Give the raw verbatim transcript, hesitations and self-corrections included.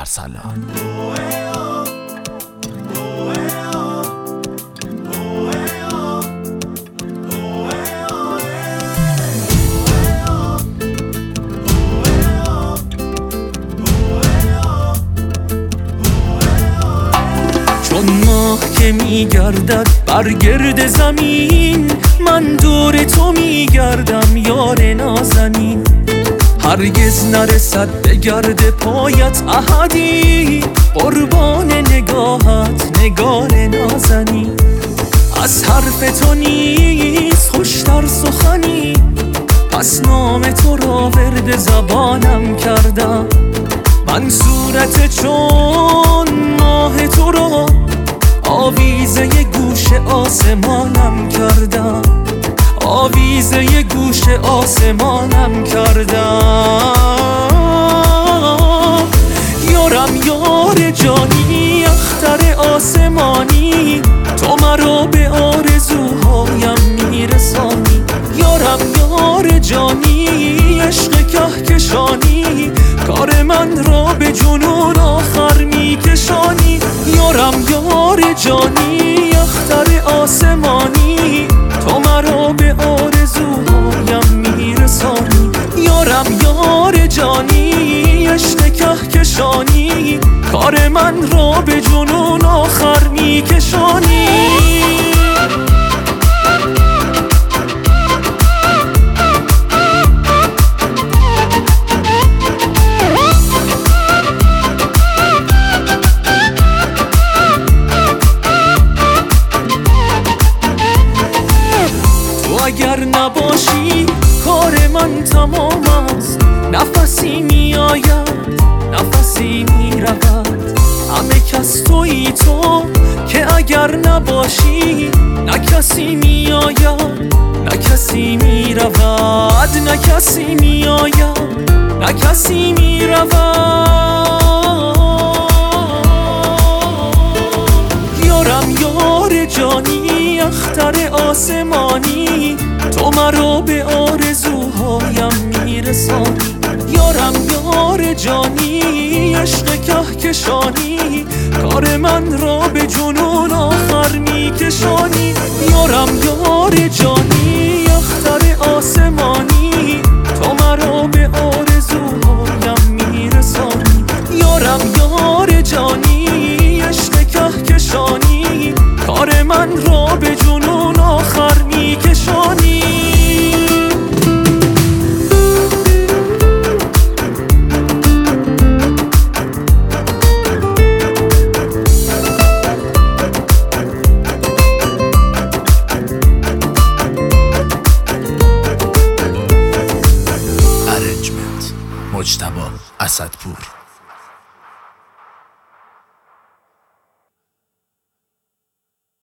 ارسلان. چون ماه که میگردد بر گرد زمین، من دور تو میگردم یار نازنین. هرگز نرسد به گرد پایت احدی، قربان نگاهت نگار نازنین. از حرف تو نیست خوشتر سخنی، پس نام تو را ورد زبانم کردم. من صورت چون ماه تو را آویزه گوش آسمانم کردم، آویزه گوش آسمانم کردم. یارم یار جانی اختر آسمانی، تو مرا به آرزوهایم میرسانی. یارم یار جانی عشق کهکشانی، کار من را به جنون آخر میکشانی. یارم یار جانی اختر آسمانی، تو مرا به آرزوهایم میرسانی. یارم یار جانی عشق کهکشانی، کار من را به جنون آخر میکشانی. اگر نباشی کار من تمام است، نفسی می آید نفسی می رود. همه کس تویی تو که اگر نباشی نه کسی می آید نه کسی می رود. نه کسی می آید نه کسی می رود. یارم یار جانی اختر آسمانی، تو مرا به آرزوهایم میرسانی. یارم یار جانی عشق کهکشانی، کار من را به جنون آخر میکشانی. یارم یار جانی اختر آسمانی، تو مرا به آرزوهایم میرسانی. یارم یار جانی عشق کهکشانی، کار من را به جنون آخر میکشانی. ارنجمنت مجتبی اسدپور.